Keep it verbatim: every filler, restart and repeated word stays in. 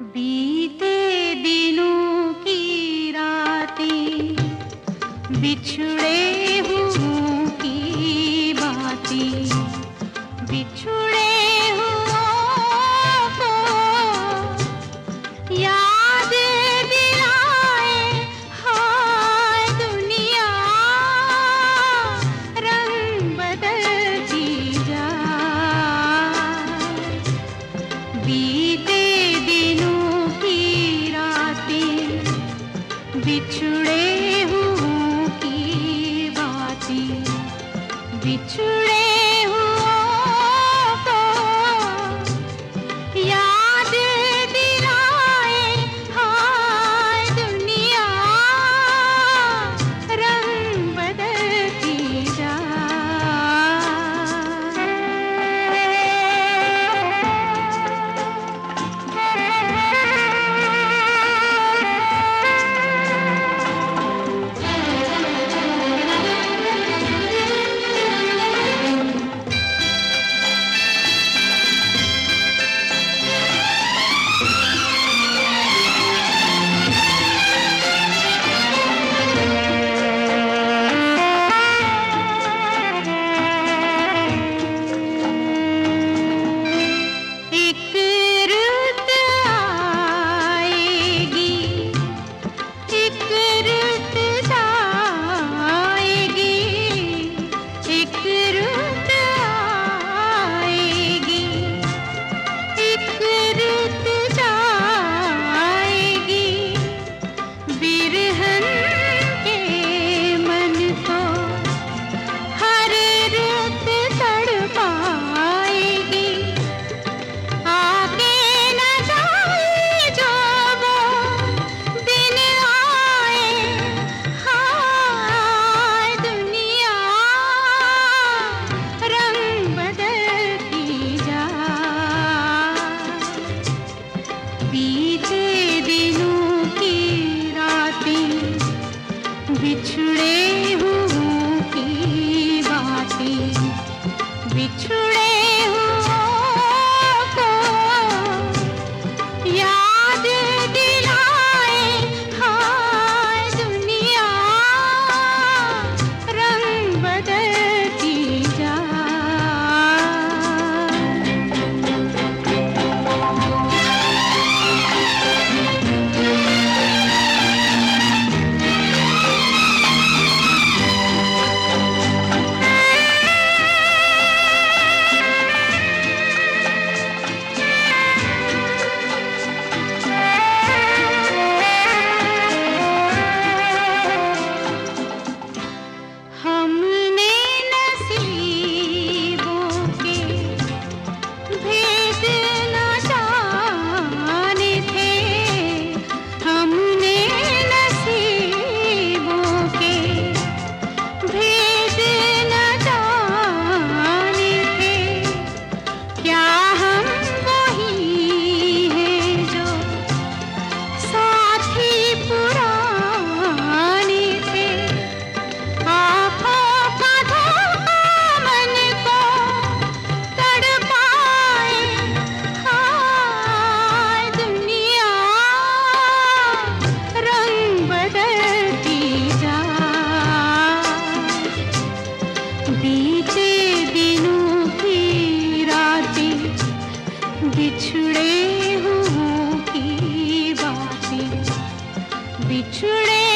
बीते दिनों की रातें, बिछड़े हुओं की बातें, बिछड़े हुओं को याद दिलाए। हाय दुनिया रंग बदलती जाए। बीते दिनों की रातें, बिछड़े हुओं की बातें, बिछड़े हुओं को याद दिलाए। हाय दुनिया रंग बदलती जाए। बीते दिनों की रातें, बिछड़े हुओं की बातें, बिछड़े हुओं को याद दिलाए। हाय दुनिया रंग बदलती जाए। बीते दिनों की रातें, बिछड़े हुओं की बातें, बिछड़े